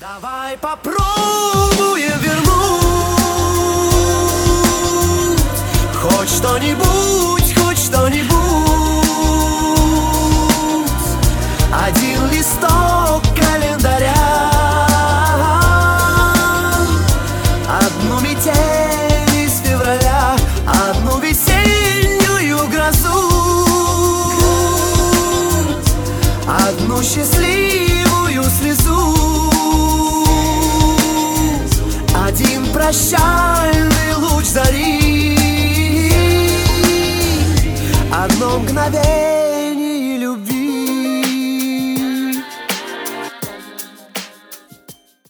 Давай попробуем вернуть хоть что-нибудь, хоть что-нибудь. Один листок календаря, одну метель из февраля, одну весеннюю грозу, одну счастливую слезу, один прощальный